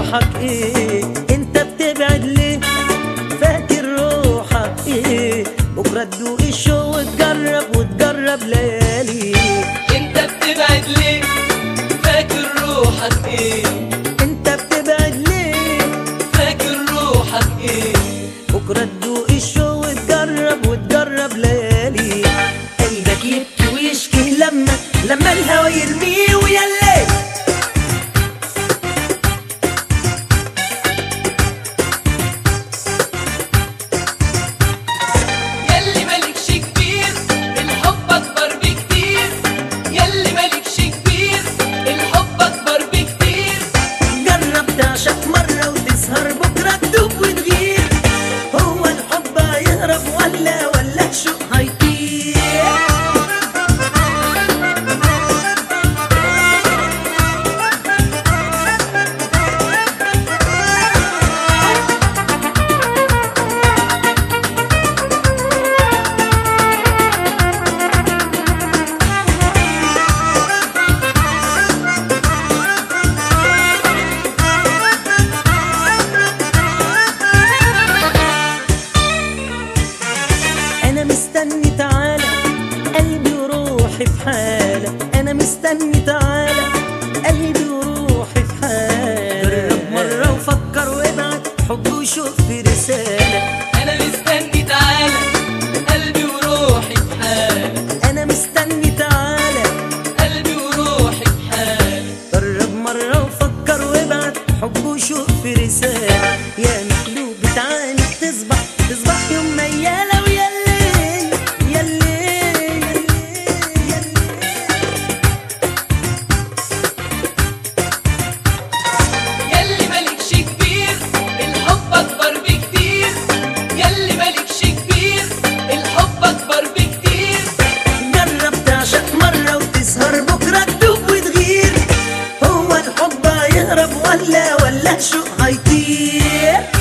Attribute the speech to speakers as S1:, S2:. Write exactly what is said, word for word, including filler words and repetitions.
S1: روحك ايه؟ انت بتبعد ليه؟ فاكر روحك ايه؟ بكرة تدوق الشوق وتجرب وتجرب ليالي.
S2: انت بتبعد ليه؟ فاكر روحك ايه؟
S1: انت بتبعد ليه؟
S2: فاكر روحك ايه؟
S1: بكرة تدوق الشوق وتجرب وتجرب ليالي. قلبك يبكي ويشكي لما لما الهوى يرميه ويلي.
S2: يلي مالكش كبير الحب اكبر بكتير، يلي مالكش كبير الحب اكبر بكتير.
S1: جرب تعشق مرة وتسهر بكرة تدوب وتغير. هو الحب هيهرب ولا ولا الشوق هيطير؟ أنا مستني تعالى قلبي وروحي في حالة. أنا مستني تعالى قلبي وروحي في حالة. جرب مرة وفكر وابعت حب وشوف في رسالة.
S2: انا مستني تعالى قلبي وروحي في حالة،
S1: أنا مستني تعالى
S2: قلبي وروحي في حالة.
S1: جرب مرة وفكر وابعت حب وشوف في رسالة. يا مقلوب بتعاني تصبح تصبح يوم ميالة ويلي يلي يلي.
S2: يلي مالكش كبير الحب اكبر بكتير، يلي مالكش كبير الحب اكبر بكتير.
S1: جرب تعشق مرة وتسهر بكرة تدوب وتغير. هو الحب هيهرب ولا ولا الشوق هيطير؟